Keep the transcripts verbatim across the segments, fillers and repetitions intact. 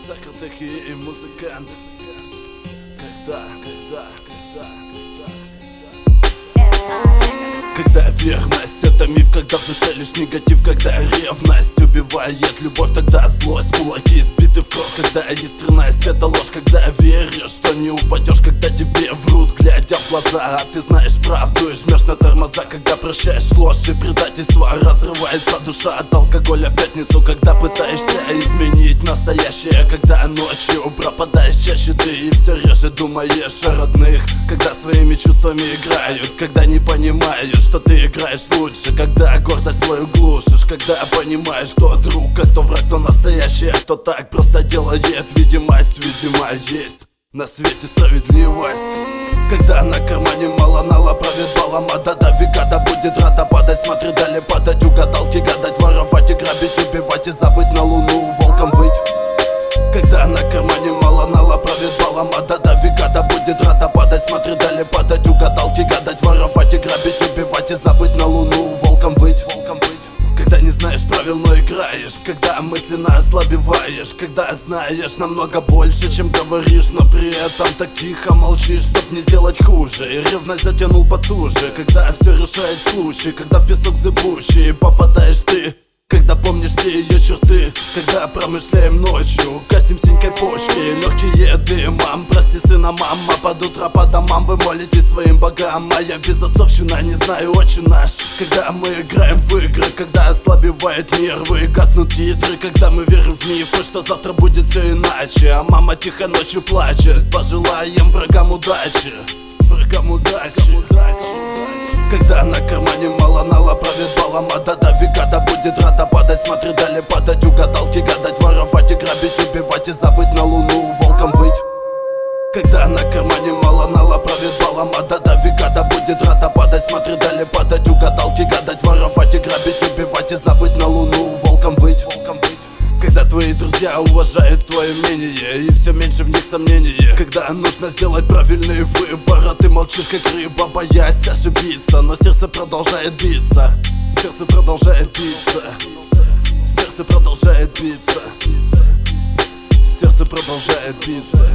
Сакр такие и музыкант. Когда, когда, когда, когда Когда верность — это миф, когда в душе лишь негатив. Когда ревность убивает любовь, тогда злость, кулаки сбиты в кровь. Когда искренность — это ложь, когда веришь, что не упадешь. Когда тебе врут, глядя в глаза, а ты знаешь правду и жмешь на тормоза. Когда прощаешь ложь и предательство, разрывается душа от алкоголя в пятницу. Когда пытаешься изменить настоящее, когда ночью пропадаешь чаще ты и все реже думаешь о родных. Когда с твоими чувствами играют, когда не понимаешь, что ты играешь лучше. Когда гордость свою глушишь, когда понимаешь, кто друг, а кто враг, кто настоящий, а кто так просто делает видимость. Видимо, есть на свете справедливость. Когда на кармане мало нала, правит балом, а да века да будет рада падать. Смотри, дали падать, угадалки гадать, воровать и грабить, убивать и забыть, на луну волком выть. Когда на кармане мало нала, правит балом, а да века да будет рада падать. Смотри, дали падать, угадалки гадать, воровать и грабить, убивать и забыть, на луну волком выть, волком выть. Когда не знаешь правил, но играешь, когда мысленно ослабеваешь, когда знаешь намного больше, чем говоришь, но при этом так тихо молчишь, чтоб не сделать хуже, и ревность затянул потуже. Когда все решает случай, когда в песок зыбучий попадаешь ты, когда помнишь все ее черты, когда промышляем ночью, гасим синькой почки, легкие дымом. Прости, сына, мама, под утро по домам вы молитесь своим богам. Моя безотцовщина, не знаю, очень наш. Когда мы играем в игры, когда ослабевает нервы, гаснут титры, когда мы верим в мифы, что завтра будет все иначе. А мама тихо ночью плачет, пожелаем врагам удачи, врагам удачи, удачи. Когда на кармане мало нала, правит балом, а да века да будет рада падать. Смотри, дали падать, угадалки гадать, воровать и грабить, убивать и забыть, на луну волком выть. Когда на кармане мало нала, правит балом, а да века да будет рада падать. Смотри, дали падать, угадалки гадать, воровать и грабить, убивать и забыть, на луну волком выть, волком выть. Когда твои друзья уважают твое мнение и все меньше в них сомнений. Когда нужно сделать правильный выбор, а ты молчишь как рыба, боясь ошибиться. Но сердце продолжает биться, сердце продолжает биться, сердце продолжает биться, сердце продолжает биться.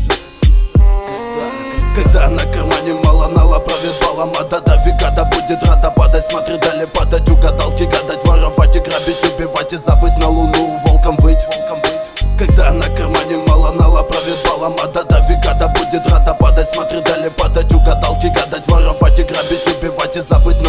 Когда на кармане мало нала, правит балом, а да века да будет рада падать. Смотри, дали падать, угадалки гадать, воровать и грабить, убивать и забыть, на луну волком выть, волком выть. Когда на кармане мало нала, правит балом, а да века да будет рада падать. Смотри, дали падать, угадалки гадать, воровать и грабить, убивать и забыть,